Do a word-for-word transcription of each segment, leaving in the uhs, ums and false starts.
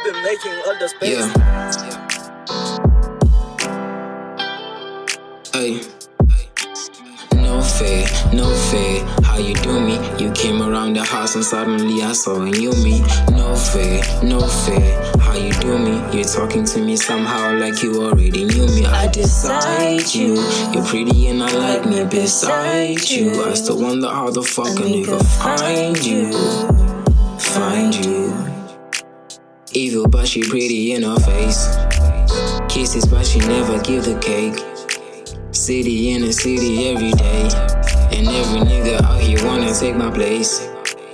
been making all the space. Yeah. Hey. No fair, no fair. How you do me? You came around the house and suddenly I saw a new me. No fair, no fair. How you do me? You're talking to me somehow like you already knew me. I decide you. You're pretty and I like me beside you. I still wonder how the fuck a nigga find you. Find you. Evil but she pretty in her face. Kisses but she never give the cake. City in the city every day. And every nigga out here wanna take my place.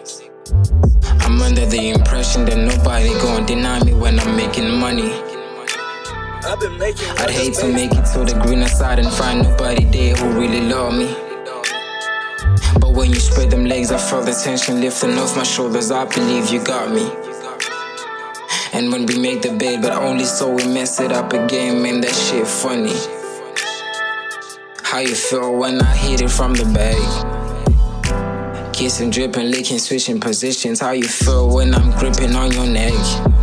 I'm under the impression that nobody gon' deny me when I'm making money. I've been making all I'd the hate space. to make it to the greener side and find nobody there who really love me. But when you spread them legs, I felt the tension lifting off my shoulders. I believe you got me. And when we make the bed, but only so we mess it up again, man, that shit funny. How you feel when I hit it from the back? Kissing, dripping, licking, switching positions. How you feel when I'm gripping on your neck?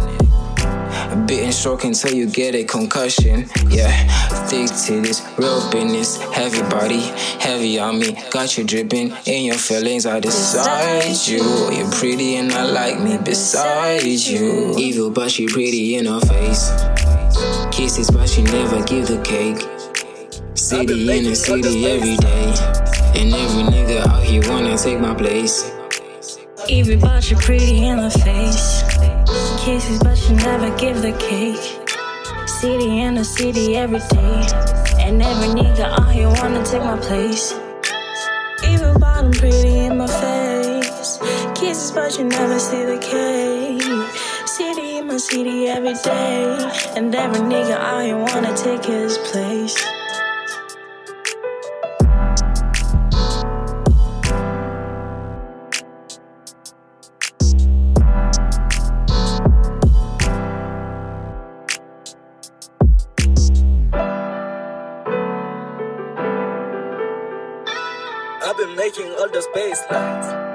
A bit and stroking till you get a concussion. Yeah, thick titties, real business. Heavy body, heavy on me. Got you dripping in your feelings. I decide you. You're pretty and I like me beside you. Evil but she pretty in her face. Kisses but she never give the cake. City in the city every day. And every nigga out here wanna take my place. Everybody pretty in the face. Kisses but you never give the cake. City in the city every day. And every nigga out here wanna take my place. Everybody pretty in my face. Kisses but you never see the cake. City in my city every day. And every nigga out here wanna take his place. I've been making all the space lines.